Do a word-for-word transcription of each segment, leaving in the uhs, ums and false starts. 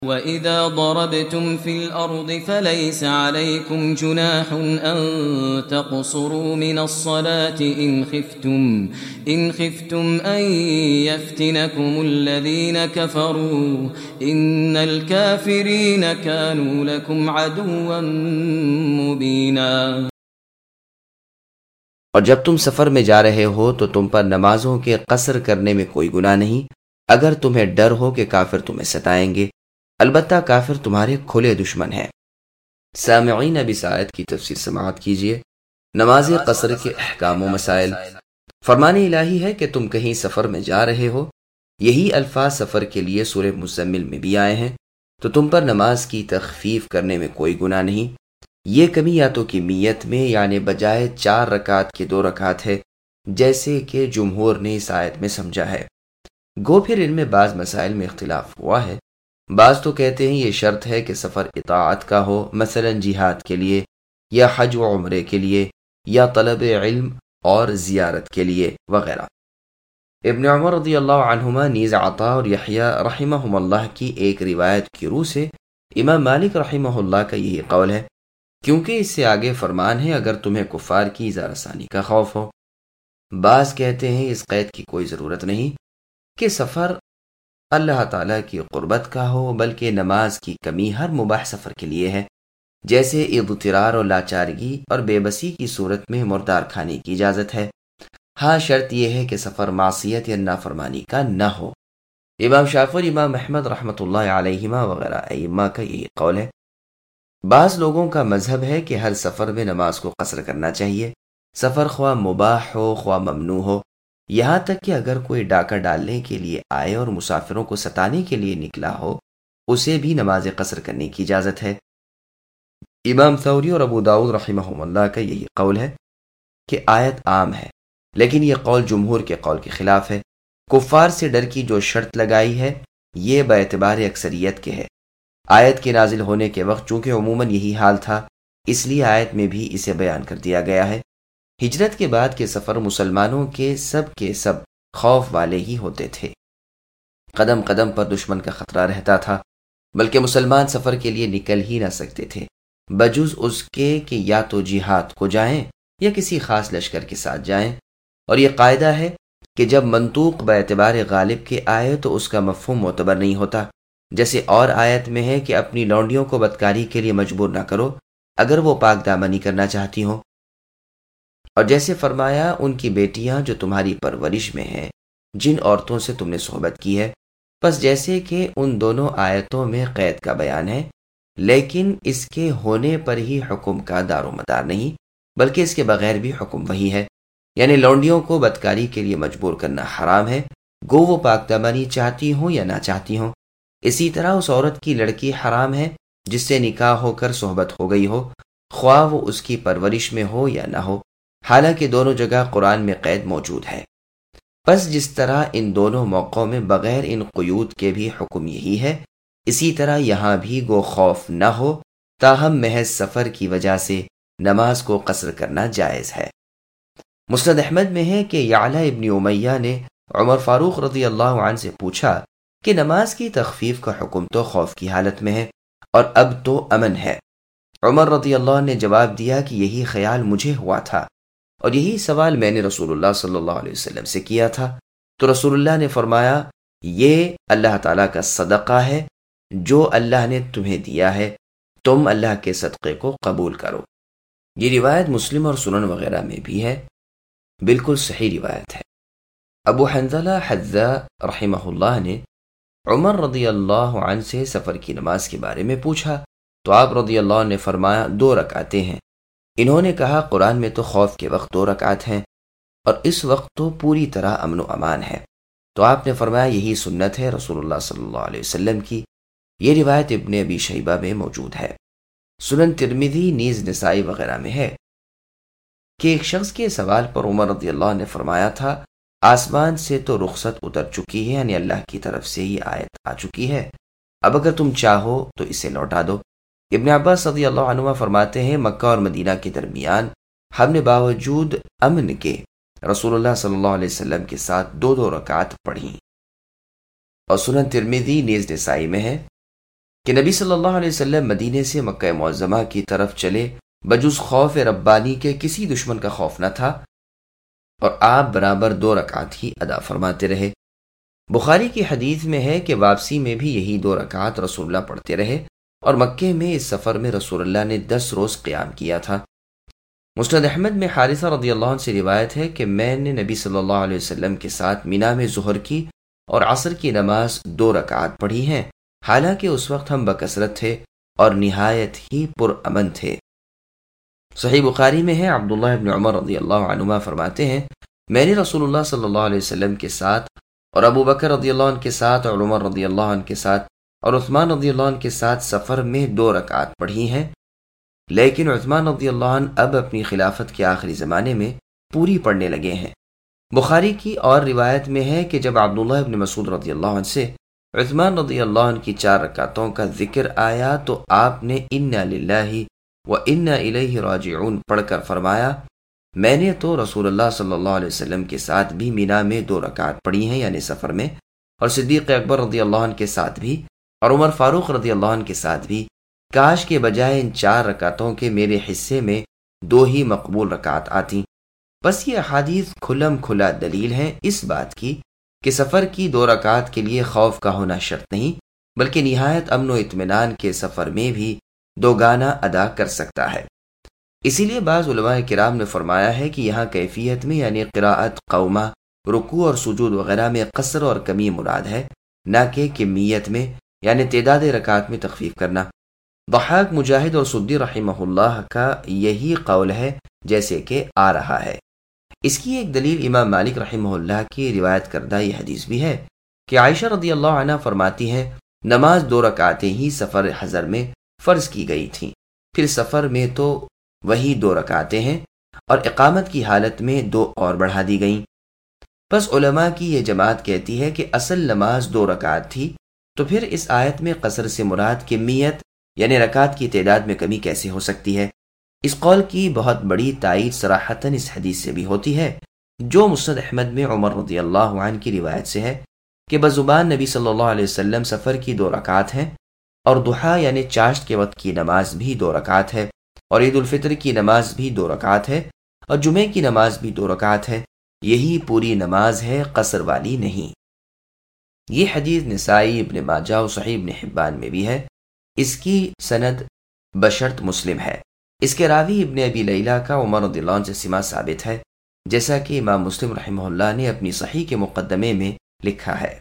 وَإِذَا ضَرَبْتُمْ فِي الْأَرْضِ فَلَيْسَ عَلَيْكُمْ جُنَاحٌ أَن تَقْصُرُوا مِنَ الصَّلَاةِ إِنْ خِفْتُمْ إِنْ خِفْتُمْ أَن يَفْتِنَكُمُ الَّذِينَ كَفَرُوا إِنَّ الْكَافِرِينَ كَانُوا لَكُمْ عَدُوًّا مُبِينًا۔ اور جب تم سفر میں جا رہے ہو تو تم پر نمازوں کے قصر کرنے میں کوئی گناہ نہیں، اگر تمہیں ڈر ہو کہ کافر تمہیں ستائیں گے، البتہ کافر تمہارے کھلے دشمن ہیں۔ سامعین اب اس آیت کی تفسیر سماعت کیجیے۔ نماز قصر کے احکام و مسائل۔ فرمان الہی ہے کہ تم کہیں سفر میں جا رہے ہو، یہی الفاظ سفر کے لیے سورہ مزمل میں بھی آئے ہیں، تو تم پر نماز کی تخفیف کرنے میں کوئی گناہ نہیں۔ یہ کمی یا تو کمیت میں یعنی بجائے چار رکعت کے دو رکعت ہے، جیسے کہ جمہور نے اس آیت میں سمجھا ہے۔ گو پھر ان میں بعض مسائل میں اختلاف ہوا ہے۔ بعض تو کہتے ہیں یہ شرط ہے کہ سفر اطاعت کا ہو، مثلا جہاد کے لیے یا حج و عمرے کے لیے یا طلب علم اور زیارت کے لیے وغیرہ۔ ابن عمر رضی اللہ عنہما نیز عطا اور یحییٰ رحمہم اللہ کی ایک روایت کی روح سے امام مالک رحمہ اللہ کا یہی قول ہے، کیونکہ اس سے آگے فرمان ہے اگر تمہیں کفار کی ایذا رسانی کا خوف ہو۔ بعض کہتے ہیں اس قید کی کوئی ضرورت نہیں کہ سفر اللہ تعالیٰ کی قربت کا ہو، بلکہ نماز کی کمی ہر مباح سفر کے لیے ہے، جیسے اضطرار اور لاچارگی اور بے بسی کی صورت میں مردار کھانے کی اجازت ہے۔ ہاں شرط یہ ہے کہ سفر معصیت یا نافرمانی کا نہ ہو۔ امام شافعی اور امام احمد رحمۃ اللہ علیہما وغیرہ ائمہ کا یہی قول ہے۔ بعض لوگوں کا مذہب ہے کہ ہر سفر میں نماز کو قصر کرنا چاہیے، سفر خواہ مباح ہو خواہ ممنوع ہو، یہاں تک کہ اگر کوئی ڈاکہ ڈالنے کے لیے آئے اور مسافروں کو ستانے کے لیے نکلا ہو، اسے بھی نماز قصر کرنے کی اجازت ہے۔ امام ثوری اور ابو داؤد رحمہم اللہ کا یہی قول ہے کہ آیت عام ہے، لیکن یہ قول جمہور کے قول کے خلاف ہے۔ کفار سے ڈر کی جو شرط لگائی ہے یہ باعتبار اکثریت کے ہے۔ آیت کے نازل ہونے کے وقت چونکہ عموماً یہی حال تھا، اس لیے آیت میں بھی اسے بیان کر دیا گیا ہے۔ ہجرت کے بعد کے سفر مسلمانوں کے سب کے سب خوف والے ہی ہوتے تھے، قدم قدم پر دشمن کا خطرہ رہتا تھا، بلکہ مسلمان سفر کے لیے نکل ہی نہ سکتے تھے بجز اس کے کہ یا تو جہاد کو جائیں یا کسی خاص لشکر کے ساتھ جائیں، اور یہ قاعدہ ہے کہ جب منطوق باعتبار غالب کے آئے تو اس کا مفہوم معتبر نہیں ہوتا، جیسے اور آیت میں ہے کہ اپنی لونڈیوں کو بدکاری کے لیے مجبور نہ کرو اگر وہ پاک دامنی کرنا چاہتی ہوں، اور جیسے فرمایا ان کی بیٹیاں جو تمہاری پرورش میں ہیں جن عورتوں سے تم نے صحبت کی ہے، پس جیسے کہ ان دونوں آیتوں میں قید کا بیان ہے، لیکن اس کے ہونے پر ہی حکم کا دار و مدار نہیں، بلکہ اس کے بغیر بھی حکم وہی ہے، یعنی لونڈیوں کو بدکاری کے لیے مجبور کرنا حرام ہے، گو وہ پاک دامنی چاہتی ہوں یا نہ چاہتی ہوں۔ اسی طرح اس عورت کی لڑکی حرام ہے جس سے نکاح ہو کر صحبت ہو گئی ہو، خواہ وہ اس کی پرورش میں ہو یا نہ ہو، حالانکہ دونوں جگہ قرآن میں قید موجود ہے۔ پس جس طرح ان دونوں موقعوں میں بغیر ان قیود کے بھی حکم یہی ہے، اسی طرح یہاں بھی گو خوف نہ ہو، تاہم محض سفر کی وجہ سے نماز کو قصر کرنا جائز ہے۔ مسند احمد میں ہے کہ یعلا ابن امیہ نے عمر فاروق رضی اللہ عنہ سے پوچھا کہ نماز کی تخفیف کا حکم تو خوف کی حالت میں ہے اور اب تو امن ہے۔ عمر رضی اللہ عنہ نے جواب دیا کہ یہی خیال مجھے ہوا تھا اور یہی سوال میں نے رسول اللہ صلی اللہ علیہ وسلم سے کیا تھا، تو رسول اللہ نے فرمایا یہ اللہ تعالیٰ کا صدقہ ہے جو اللہ نے تمہیں دیا ہے، تم اللہ کے صدقے کو قبول کرو۔ یہ روایت مسلم اور سنن وغیرہ میں بھی ہے، بالکل صحیح روایت ہے۔ ابو حنظلہ حذا رحمہ اللہ نے عمر رضی اللہ عنہ سے سفر کی نماز کے بارے میں پوچھا تو آپ رضی اللہ عنہ نے فرمایا دو رکعتیں ہیں۔ انہوں نے کہا قرآن میں تو خوف کے وقت دو رکعت ہیں اور اس وقت تو پوری طرح امن و امان ہے، تو آپ نے فرمایا یہی سنت ہے رسول اللہ صلی اللہ علیہ وسلم کی۔ یہ روایت ابن ابی شیبہ میں موجود ہے، سنن ترمذی نیز نسائی وغیرہ میں ہے کہ ایک شخص کے سوال پر عمر رضی اللہ عنہ نے فرمایا تھا آسمان سے تو رخصت اتر چکی ہے، یعنی اللہ کی طرف سے ہی آیت آ چکی ہے، اب اگر تم چاہو تو اسے لوٹا دو۔ ابن عباس رضی اللہ عنہ فرماتے ہیں مکہ اور مدینہ کے درمیان ہم نے باوجود امن کے رسول اللہ صلی اللہ علیہ وسلم کے ساتھ دو دو رکعت پڑھی، اور سنن ترمذی نیز نسائی میں ہے کہ نبی صلی اللہ علیہ وسلم مدینے سے مکہ معظمہ کی طرف چلے بجز خوف ربانی کے کسی دشمن کا خوف نہ تھا، اور آپ برابر دو رکعت ہی ادا فرماتے رہے۔ بخاری کی حدیث میں ہے کہ واپسی میں بھی یہی دو رکعت رسول اللہ پڑھتے رہے، اور مکے میں اس سفر میں رسول اللہ نے دس روز قیام کیا تھا۔ مسند احمد میں حارثہ رضی اللہ عنہ سے روایت ہے کہ میں نے نبی صلی اللہ علیہ وسلم کے ساتھ مینا میں ظہر کی اور عصر کی نماز دو رکعت پڑھی ہیں، حالانکہ اس وقت ہم بکثرت تھے اور نہایت ہی پرامن تھے۔ صحیح بخاری میں ہے، عبداللہ ابن عمر رضی اللہ عنہما فرماتے ہیں، میں نے رسول اللہ صلی اللہ علیہ وسلم کے ساتھ اور ابو بکر رضی اللہ عنہ کے ساتھ اور عمر رضی اللہ عنہ کے ساتھ اور عثمان رضی اللہ عنہ کے ساتھ سفر میں دو رکعت پڑھی ہیں، لیکن عثمان رضی اللہ عنہ اب اپنی خلافت کے آخری زمانے میں پوری پڑھنے لگے ہیں۔ بخاری کی اور روایت میں ہے کہ جب عبداللہ ابن مسعود رضی اللہ عنہ سے عثمان رضی اللہ عنہ کی چار رکعتوں کا ذکر آیا تو آپ نے انا للہ و انا الیہ راجعون پڑھ کر فرمایا، میں نے تو رسول اللہ صلی اللہ علیہ وسلم کے ساتھ بھی مینا میں دو رکعت پڑھی ہیں، یعنی سفر میں، اور صدیق اکبر رضی اللہ عنہ کے ساتھ بھی اور عمر فاروق رضی اللہ عنہ کے ساتھ بھی، کاش کے بجائے ان چار رکعتوں کے میرے حصے میں دو ہی مقبول رکعت آتی۔ بس یہ احادیث کھلم کھلا دلیل ہیں اس بات کی کہ سفر کی دو رکعت کے لیے خوف کا ہونا شرط نہیں، بلکہ نہایت امن و اطمینان کے سفر میں بھی دو گانا ادا کر سکتا ہے۔ اسی لیے بعض علماء کرام نے فرمایا ہے کہ یہاں کیفیت میں یعنی قراءت قومہ، رکوع اور سجود وغیرہ میں قصر اور کمی مراد ہے، نہ کہ کمیت میں یعنی تعداد رکعت میں تخفیف کرنا۔ ضحاک، مجاہد اور سدی رحمہ اللہ کا یہی قول ہے جیسے کہ آ رہا ہے۔ اس کی ایک دلیل امام مالک رحمہ اللہ کی روایت کردہ یہ حدیث بھی ہے کہ عائشہ رضی اللہ عنہ فرماتی ہیں، نماز دو رکعتیں ہی سفر حضر میں فرض کی گئی تھیں، پھر سفر میں تو وہی دو رکعتیں ہیں، اور اقامت کی حالت میں دو اور بڑھا دی گئیں۔ بس علماء کی یہ جماعت کہتی ہے کہ اصل نماز دو رکعت تھی، تو پھر اس آیت میں قصر سے مراد کمیت یعنی رکعت کی تعداد میں کمی کیسے ہو سکتی ہے؟ اس قول کی بہت بڑی تائید صراحتاً اس حدیث سے بھی ہوتی ہے جو مسند احمد میں عمر رضی اللہ عنہ کی روایت سے ہے کہ بزبان نبی صلی اللہ علیہ وسلم سفر کی دو رکعت ہیں، اور ضحیٰ یعنی چاشت کے وقت کی نماز بھی دو رکعت ہے، اور عید الفطر کی نماز بھی دو رکعت ہے، اور جمعے کی نماز بھی دو رکعت ہے، یہی پوری نماز ہے، قصر والی نہیں۔ یہ حدیث نسائی، ابن ماجہ اور صحیح ابن حبان میں بھی ہے۔ اس کی سند بشرط مسلم ہے۔ اس کے راوی ابن ابی لیلہ کا عمر رضی اللہ عنہ سے سماع ثابت ہے، جیسا کہ امام مسلم رحمہ اللہ نے اپنی صحیح کے مقدمے میں لکھا ہے،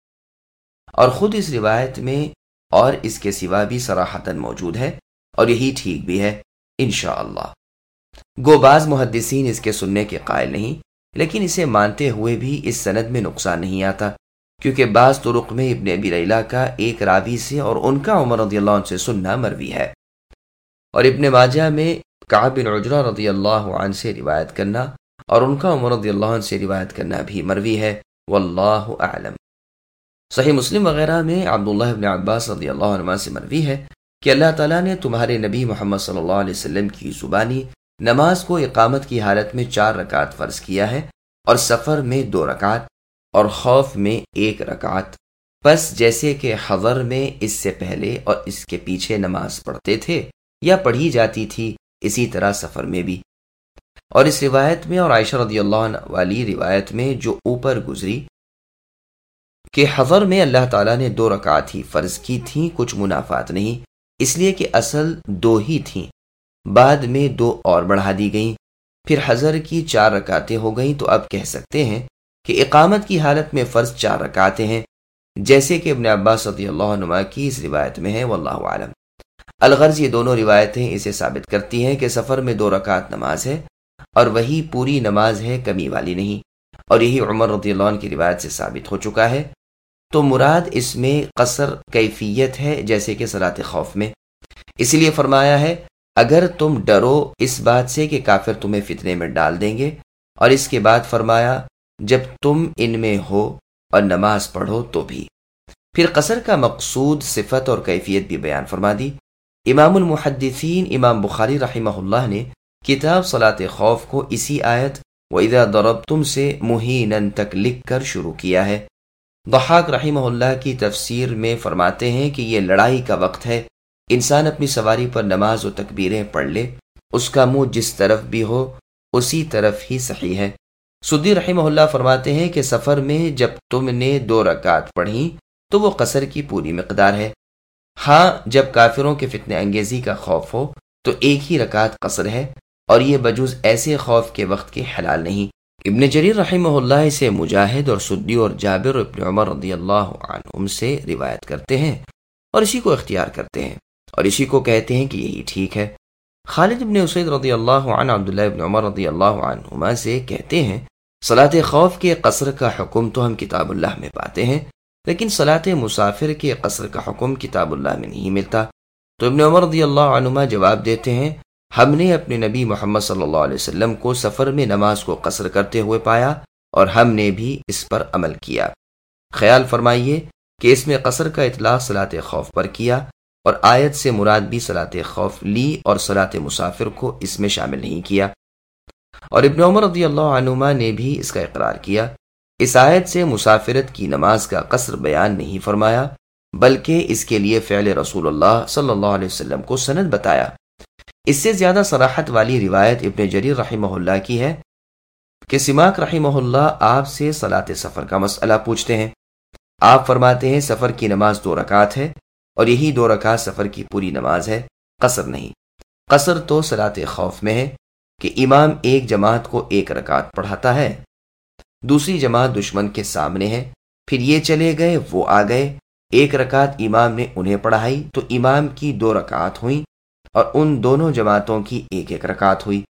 اور خود اس روایت میں اور اس کے سوا بھی صراحتاً موجود ہے، اور یہی ٹھیک بھی ہے انشاءاللہ۔ گو بعض محدثین اس کے سننے کے قائل نہیں، لیکن اسے مانتے ہوئے بھی اس سند میں نقصان نہیں آتا، کیونکہ بعض طرق میں ابن ابی لیلہ کا ایک راوی سے اور ان کا عمر رضی اللہ عنہ سے سننا مروی ہے، اور ابن ماجہ میں کعب بن عجرہ رضی اللہ عنہ سے روایت کرنا اور ان کا عمر رضی اللہ عنہ سے روایت کرنا بھی مروی ہے، واللہ اعلم۔ صحیح مسلم وغیرہ میں عبداللہ ابن عباس رضی اللہ عنہ سے مروی ہے کہ اللہ تعالیٰ نے تمہارے نبی محمد صلی اللہ علیہ وسلم کی زبانی نماز کو اقامت کی حالت میں چار رکعت فرض کیا ہے، اور سفر میں دو رکعت اور خوف میں ایک رکعت، پس جیسے کہ حضر میں اس سے پہلے اور اس کے پیچھے نماز پڑھتے تھے یا پڑھی جاتی تھی، اسی طرح سفر میں بھی۔ اور اس روایت میں اور عائشہ رضی اللہ عنہ والی روایت میں جو اوپر گزری کہ حضر میں اللہ تعالیٰ نے دو رکعت ہی فرض کی تھیں، کچھ منافات نہیں، اس لیے کہ اصل دو ہی تھیں، بعد میں دو اور بڑھا دی گئیں، پھر حضر کی چار رکعتیں ہو گئیں، تو اب کہہ سکتے ہیں کہ اقامت کی حالت میں فرض چار رکعتیں ہیں، جیسے کہ ابن عباس رضی اللہ عنہ کی اس روایت میں ہے، واللہ عالم۔ الغرض یہ دونوں روایتیں اسے ثابت کرتی ہیں کہ سفر میں دو رکعت نماز ہے، اور وہی پوری نماز ہے، کمی والی نہیں، اور یہی عمر رضی اللہ عنہ کی روایت سے ثابت ہو چکا ہے۔ تو مراد اس میں قصر کیفیت ہے، جیسے کہ صلاۃ خوف میں، اس لیے فرمایا ہے اگر تم ڈرو اس بات سے کہ کافر تمہیں فتنے میں ڈال دیں گے، اور اس کے بعد فرمایا جب تم ان میں ہو اور نماز پڑھو تو بھی۔ پھر قصر کا مقصود صفت اور کیفیت بھی بیان فرما دی۔ امام المحدثین امام بخاری رحمہ اللہ نے کتاب صلاۃ خوف کو اسی آیت وَإِذَا ضَرَبْتُمْ سے مُحِینًا تک لکھ کر شروع کیا ہے۔ ضحاک رحمہ اللہ کی تفسیر میں فرماتے ہیں کہ یہ لڑائی کا وقت ہے، انسان اپنی سواری پر نماز و تکبیریں پڑھ لے، اس کا منہ جس طرف بھی ہو اسی طرف ہی صحیح ہے۔ سدی رحمہ اللہ فرماتے ہیں کہ سفر میں جب تم نے دو رکعت پڑھی تو وہ قصر کی پوری مقدار ہے، ہاں جب کافروں کے فتنہ انگیزی کا خوف ہو تو ایک ہی رکعت قصر ہے، اور یہ بجوز ایسے خوف کے وقت کے حلال نہیں۔ ابن جریر رحمہ اللہ اسے مجاہد اور سدی اور جابر ابن عمر رضی اللہ عنہم سے روایت کرتے ہیں اور اسی کو اختیار کرتے ہیں اور اسی کو کہتے ہیں کہ یہی ٹھیک ہے۔ خالد ابن اسید رضی اللہ عنہ عبداللہ ابن عمر رضی اللہ عنہما سے کہتے ہیں صلاۃ خوف کے قصر کا حکم تو ہم کتاب اللہ میں پاتے ہیں، لیکن صلاۃ مسافر کے قصر کا حکم کتاب اللہ میں نہیں ملتا۔ تو ابن عمر رضی اللہ عنہما جواب دیتے ہیں ہم نے اپنے نبی محمد صلی اللہ علیہ وسلم کو سفر میں نماز کو قصر کرتے ہوئے پایا اور ہم نے بھی اس پر عمل کیا۔ خیال فرمائیے کہ اس میں قصر کا اطلاق صلاۃ خوف پر کیا اور آیت سے مراد بھی صلاۃ خوف لی اور صلاۃ مسافر کو اس میں شامل نہیں کیا، اور ابن عمر رضی اللہ عنہما نے بھی اس کا اقرار کیا۔ اس آیت سے مسافرت کی نماز کا قصر بیان نہیں فرمایا، بلکہ اس کے لیے فعل رسول اللہ صلی اللہ علیہ وسلم کو سند بتایا۔ اس سے زیادہ صراحت والی روایت ابن جریر رحمہ اللہ کی ہے کہ سماک رحمہ اللہ آپ سے صلاۃ سفر کا مسئلہ پوچھتے ہیں۔ آپ فرماتے ہیں سفر کی نماز دو رکعت ہے اور یہی دو رکعت سفر کی پوری نماز ہے، قصر نہیں۔ قصر تو صلاۃ خوف میں ہے کہ امام ایک جماعت کو ایک رکعت پڑھاتا ہے، دوسری جماعت دشمن کے سامنے ہے، پھر یہ چلے گئے وہ آ گئے، ایک رکعت امام نے انہیں پڑھائی تو امام کی دو رکعت ہوئیں اور ان دونوں جماعتوں کی ایک ایک رکعت ہوئی۔